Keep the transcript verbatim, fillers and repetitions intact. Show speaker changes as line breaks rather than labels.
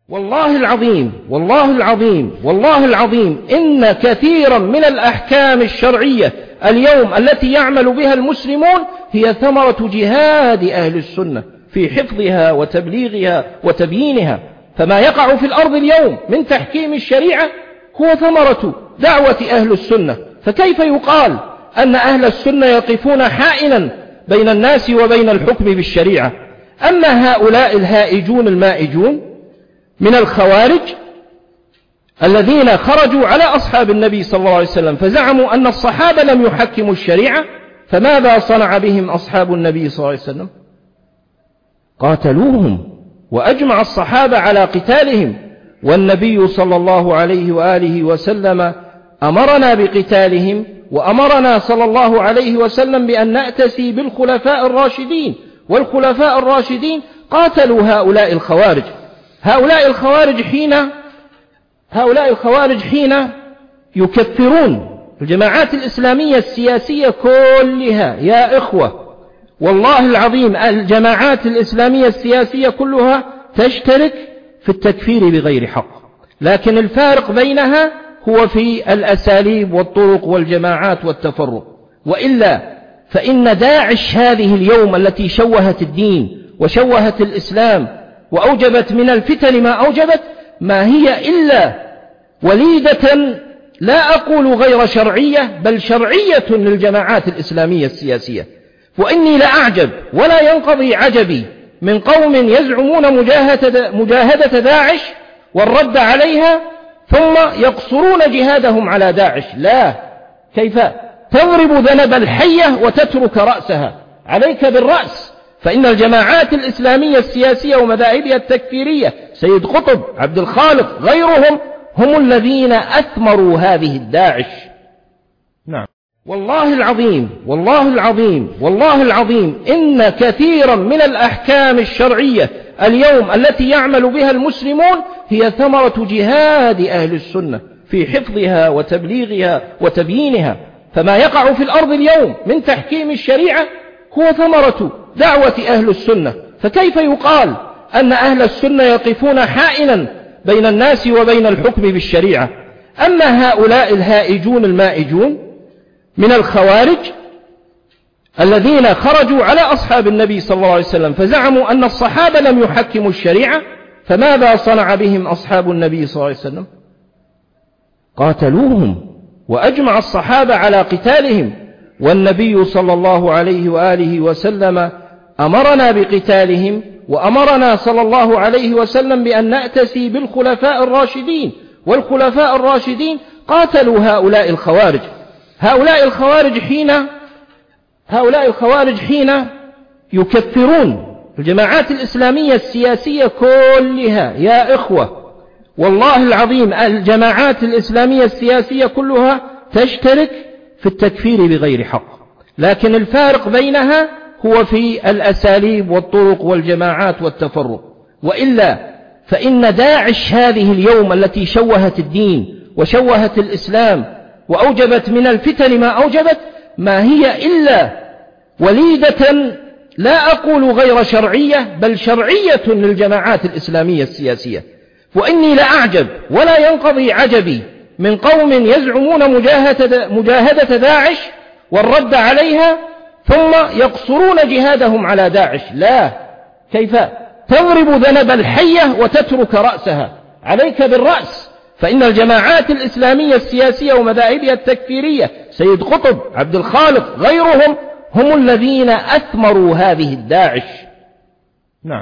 والله العظيم والله العظيم والله العظيم إن كثيرا من الأحكام الشرعية اليوم التي يعمل بها المسلمون هي ثمرة جهاد أهل السنة في حفظها وتبليغها وتبيينها. فما يقع في الأرض اليوم من تحكيم الشريعة هو ثمرة دعوة أهل السنة. فكيف يقال أن أهل السنة يقفون حائلا بين الناس وبين الحكم بالشريعة؟ أما هؤلاء الهائجون المائجون من الخوارج الذين خرجوا على أصحاب النبي صلى الله عليه وسلم فزعموا أن الصحابة لم يحكموا الشريعة، فماذا صنع بهم أصحاب النبي صلى الله عليه وسلم؟ قاتلوهم، وأجمع الصحابة على قتالهم، والنبي صلى الله عليه وآله وسلم أمرنا بقتالهم، وأمرنا صلى الله عليه وسلم بأن نأتسي بالخلفاء الراشدين، والخلفاء الراشدين قاتلوا هؤلاء الخوارج. هؤلاء الخوارج حين هؤلاء الخوارج حين يكفرون الجماعات الإسلامية السياسية كلها، يا إخوة والله العظيم الجماعات الإسلامية السياسية كلها تشترك في التكفير بغير حق، لكن الفارق بينها هو في الأساليب والطرق والجماعات والتفرق. وإلا فإن داعش هذه اليوم التي شوهت الدين وشوهت الإسلام وأوجبت من الفتن ما أوجبت ما هي إلا وليدة لا أقول غير شرعية بل شرعية للجماعات الإسلامية السياسية. وإني لأعجب ولا ينقضي عجبي من قوم يزعمون مجاهدة, مجاهدة داعش والرد عليها ثم يقصرون جهادهم على داعش. لا، كيف تضرب ذنب الحية وتترك رأسها؟ عليك بالرأس. فإن الجماعات الإسلامية السياسية ومذاهبها التكفيرية سيد قطب، عبد الخالق، غيرهم هم الذين أثمروا هذه الداعش. نعم والله العظيم والله العظيم والله العظيم إن كثيرا من الأحكام الشرعية اليوم التي يعمل بها المسلمون هي ثمرة جهاد أهل السنة في حفظها وتبليغها وتبيينها. فما يقع في الأرض اليوم من تحكيم الشريعة هو ثمرة دعوة أهل السنة. فكيف يقال أن أهل السنة يقفون حائلا بين الناس وبين الحكم بالشريعة؟ أما هؤلاء الهائجون المائجون من الخوارج الذين خرجوا على أصحاب النبي صلى الله عليه وسلم فزعموا أن الصحابة لم يحكموا الشريعة، فماذا صنع بهم أصحاب النبي صلى الله عليه وسلم؟ قاتلوهم، وأجمع الصحابة على قتالهم، والنبي صلى الله عليه وآله وسلم أمرنا بقتالهم، وأمرنا صلى الله عليه وسلم بأن نأتسي بالخلفاء الراشدين، والخلفاء الراشدين قاتلوا هؤلاء الخوارج. هؤلاء الخوارج حين هؤلاء الخوارج حين يكفرون الجماعات الإسلامية السياسية كلها، يا إخوة والله العظيم الجماعات الإسلامية السياسية كلها تشترك في التكفير بغير حق، لكن الفارق بينها هو في الأساليب والطرق والجماعات والتفرق. وإلا فإن داعش هذه اليوم التي شوهت الدين وشوهت الإسلام وأوجبت من الفتن ما أوجبت ما هي إلا وليدة لا أقول غير شرعية بل شرعية للجماعات الإسلامية السياسية. وإني لأعجب ولا ينقضي عجبي من قوم يزعمون مجاهدة, مجاهدة داعش والرد عليها ثم يقصرون جهادهم على داعش. لا، كيف تضرب ذنب الحية وتترك رأسها؟ عليك بالرأس. فإن الجماعات الإسلامية السياسية ومذاهبها التكفيرية سيد قطب، عبد الخالق، غيرهم هم الذين أثمروا هذه الداعش.